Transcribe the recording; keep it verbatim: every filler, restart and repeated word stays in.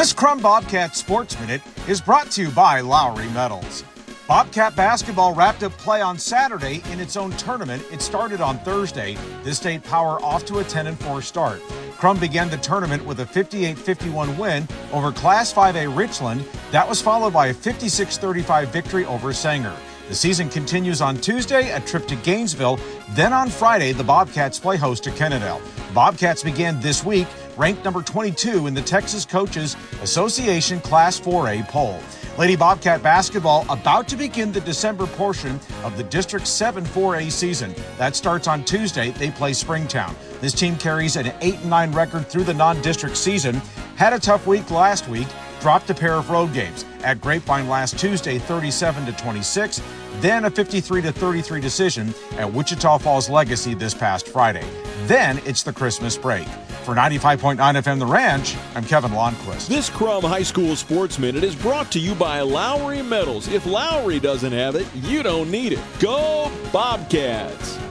This Crum Bobcat Sports Minute is brought to you by Lowry Metals. Bobcat basketball wrapped up play on Saturday in its own tournament. It started on Thursday. This State Power off to a ten and four start. Crum began the tournament with a fifty-eight fifty-one win over Class five A Richland. That was followed by a fifty-six thirty-five victory over Sanger. The season continues on Tuesday, a trip to Gainesville. Then on Friday, the Bobcats play host to Kennedale. Bobcats began this week ranked number twenty-two in the Texas Coaches Association Class four A poll. Lady Bobcat basketball about to begin the December portion of the District seven four A season. That starts on Tuesday. They play Springtown. This team carries an eight and nine record through the non-district season. Had a tough week last week. Dropped a pair of road games. At Grapevine last Tuesday, thirty-seven to twenty-six. Then a fifty-three to thirty-three decision at Wichita Falls Legacy this past Friday. Then it's the Christmas break. For ninety-five point nine F M The Ranch, I'm Kevin Lonnquist. This Crum High School Sports Minute is brought to you by Lowry Metals. If Lowry doesn't have it, you don't need it. Go Bobcats!